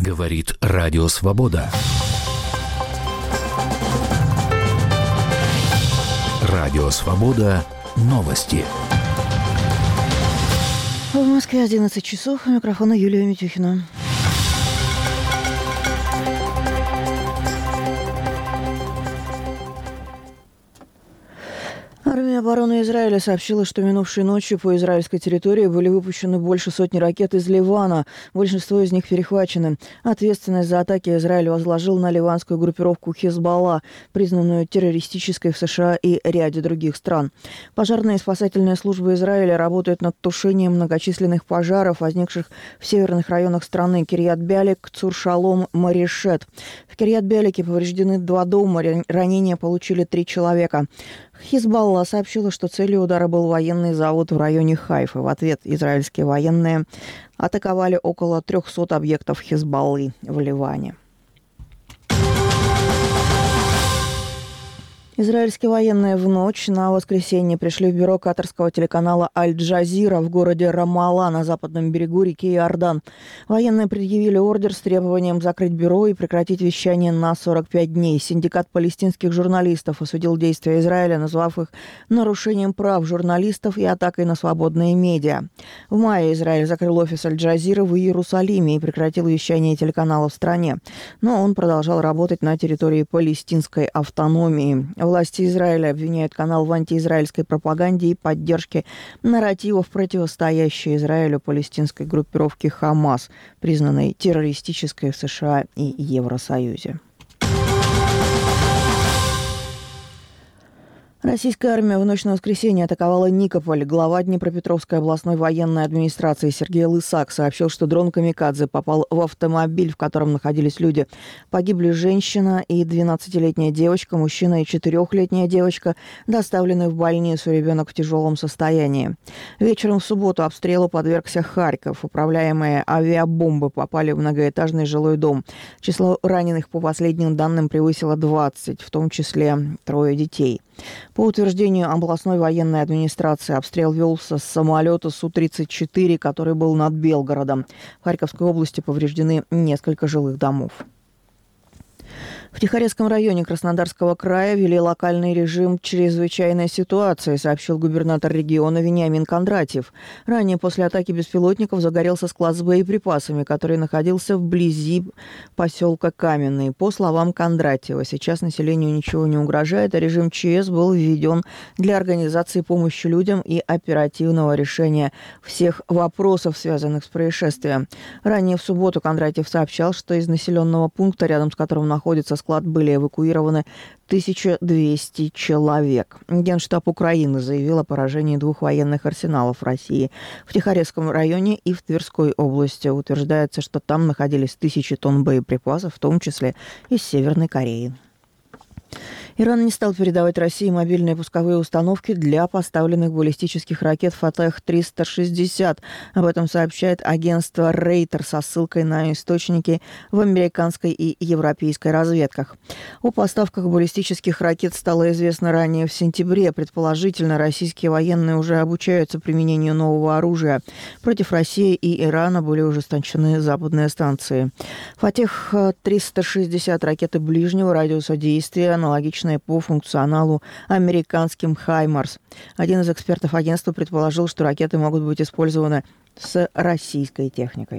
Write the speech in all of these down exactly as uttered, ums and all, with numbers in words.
Говорит Радио Свобода. Радио Свобода. Новости. В Москве одиннадцать часов. У микрофона Юлия Митюхина. Армия обороны Израиля сообщила, что минувшей ночью по израильской территории были выпущены больше сотни ракет из Ливана. Большинство из них перехвачены. Ответственность за атаки Израиль возложил на ливанскую группировку Хизбалла, признанную террористической в США и ряде других стран. Пожарные и спасательные службы Израиля работают над тушением многочисленных пожаров, возникших в северных районах страны Кирьят-Бялик, Цур-Шалом, Марешет. В Кирьят-Бялике повреждены два дома, ранения получили три человека. Хизбалла сообщила, что целью удара был военный завод в районе Хайфы. В ответ израильские военные атаковали около трехсот объектов Хизбаллы в Ливане. Израильские военные в ночь на воскресенье пришли в бюро катарского телеканала «Аль-Джазира» в городе Рамалла на западном берегу реки Иордан. Военные предъявили ордер с требованием закрыть бюро и прекратить вещание на сорок пять дней. Синдикат палестинских журналистов осудил действия Израиля, назвав их нарушением прав журналистов и атакой на свободные медиа. В мае Израиль закрыл офис «Аль-Джазира» в Иерусалиме и прекратил вещание телеканала в стране. Но он продолжал работать на территории палестинской автономии. Власти Израиля обвиняют канал в антиизраильской пропаганде и поддержке нарративов, противостоящей Израилю палестинской группировки «Хамас», признанной террористической в США и Евросоюзе. Российская армия в ночь на воскресенье атаковала Никополь. Глава Днепропетровской областной военной администрации Сергей Лысак сообщил, что дрон «Камикадзе» попал в автомобиль, в котором находились люди. Погибли женщина и двенадцатилетняя девочка, мужчина и четырехлетняя девочка, доставлены в больницу, ребенок в тяжелом состоянии. Вечером в субботу обстрелу подвергся Харьков. Управляемые авиабомбы попали в многоэтажный жилой дом. Число раненых, по последним данным, превысило двадцать, в том числе трое детей. По утверждению областной военной администрации, обстрел велся с самолета Су тридцать четыре, который был над Белгородом. В Харьковской области повреждены несколько жилых домов. В Тихорецком районе Краснодарского края ввели локальный режим чрезвычайной ситуации, сообщил губернатор региона Вениамин Кондратьев. Ранее после атаки беспилотников загорелся склад с боеприпасами, который находился вблизи поселка Каменный. По словам Кондратьева, сейчас населению ничего не угрожает, а режим ЧС был введен для организации помощи людям и оперативного решения всех вопросов, связанных с происшествием. Ранее в субботу Кондратьев сообщал, что из населенного пункта, рядом с которым находится склад, были эвакуированы тысяча двести человек. Генштаб Украины заявил о поражении двух военных арсеналов России в Тихорецком районе и в Тверской области. Утверждается, что там находились тысячи тонн боеприпасов, в том числе из Северной Кореи. Иран не стал передавать России мобильные пусковые установки для поставленных баллистических ракет «Фатех триста шестьдесят». Об этом сообщает агентство Рейтер со ссылкой на источники в американской и европейской разведках. О поставках баллистических ракет стало известно ранее в сентябре. Предположительно, российские военные уже обучаются применению нового оружия. Против России и Ирана были ужесточены западные станции. «Фатех триста шестьдесят» ракеты ближнего радиуса действия, аналогичные по функционалу американским «Хаймарс». Один из экспертов агентства предположил, что ракеты могут быть использованы с российской техникой.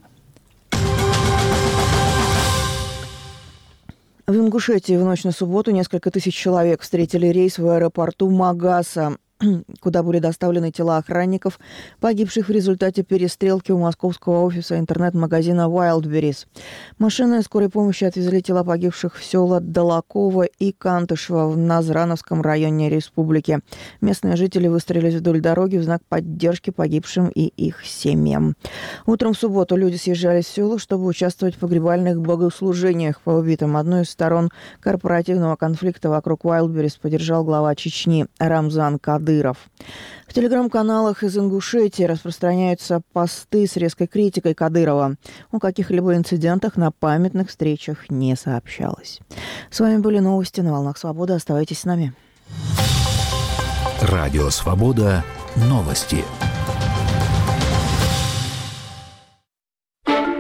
В Ингушетии в ночь на субботу несколько тысяч человек встретили рейс в аэропорту Магаса, куда были доставлены тела охранников, погибших в результате перестрелки у московского офиса интернет-магазина Wildberries. Машины скорой помощи отвезли тела погибших в села Долокова и Кантышево в Назрановском районе республики. Местные жители выстроились вдоль дороги в знак поддержки погибшим и их семьям. Утром в субботу люди съезжались в село, чтобы участвовать в погребальных богослужениях по убитым. Одну из сторон корпоративного конфликта вокруг Wildberries поддержал глава Чечни Рамзан Кадыров. В телеграм-каналах из Ингушетии распространяются посты с резкой критикой Кадырова. О каких-либо инцидентах на памятных встречах не сообщалось. С вами были новости на «Волнах Свободы». Оставайтесь с нами. Радио Свобода. Новости.